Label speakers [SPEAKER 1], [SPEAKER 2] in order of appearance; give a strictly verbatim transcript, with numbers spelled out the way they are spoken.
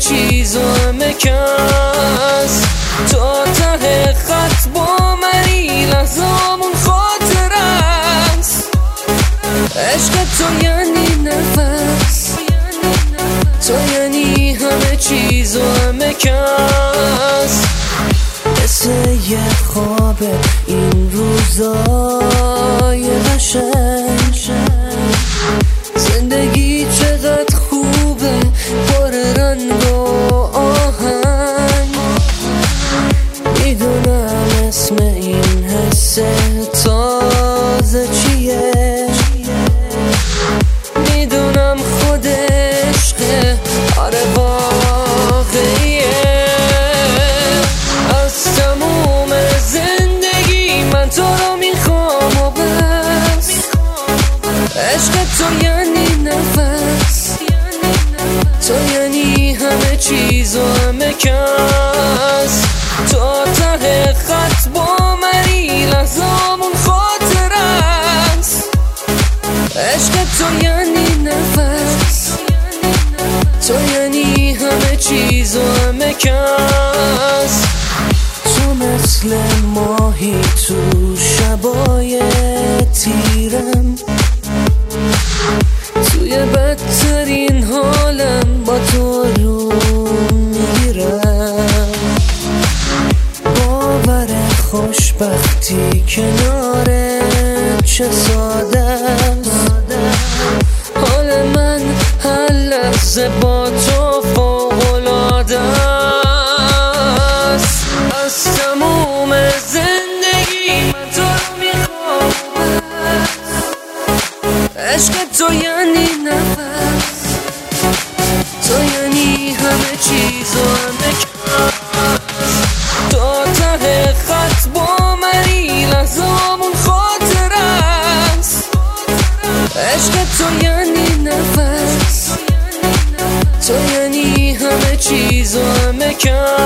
[SPEAKER 1] چیز و همه کس. تا ته خط با منی لحظامون خاطر است. عشق تو یعنی نفس، تو یعنی همه چیز و همه کس. مثل یه خواب این روزای قشنگ، زندگی چقدر خوبه پر رنگ و آهنگ. میدونم اسم این حس تازه چیه، میدونم خود عشقه، آره واقعیه. از تموم زندگی من تو رو میخوام و بس. عشق تو یعنی نفس، تو یعنی همه چیز و همه کس. تا ته خط با منی لحظامون خاطر است. عشق تو یعنی نفس، تو یعنی همه چیز و همه کس. تو مثل ماهی تو شبای تیرم، توی بدترین حالم با تو رو میگیرم. باور خوشبختی کنارم چه ساده است. حال من هر لحظه با تو فوق‌العاده است. از تموم زندگی من تو رو میخوام. عشق تو یعنی نفس، تو یعنی همه چیز و همه کس. تا ته خط با منی لحظامون خاطر است. عشق تو یعنی نفس، تو یعنی همه چیز و همه کس.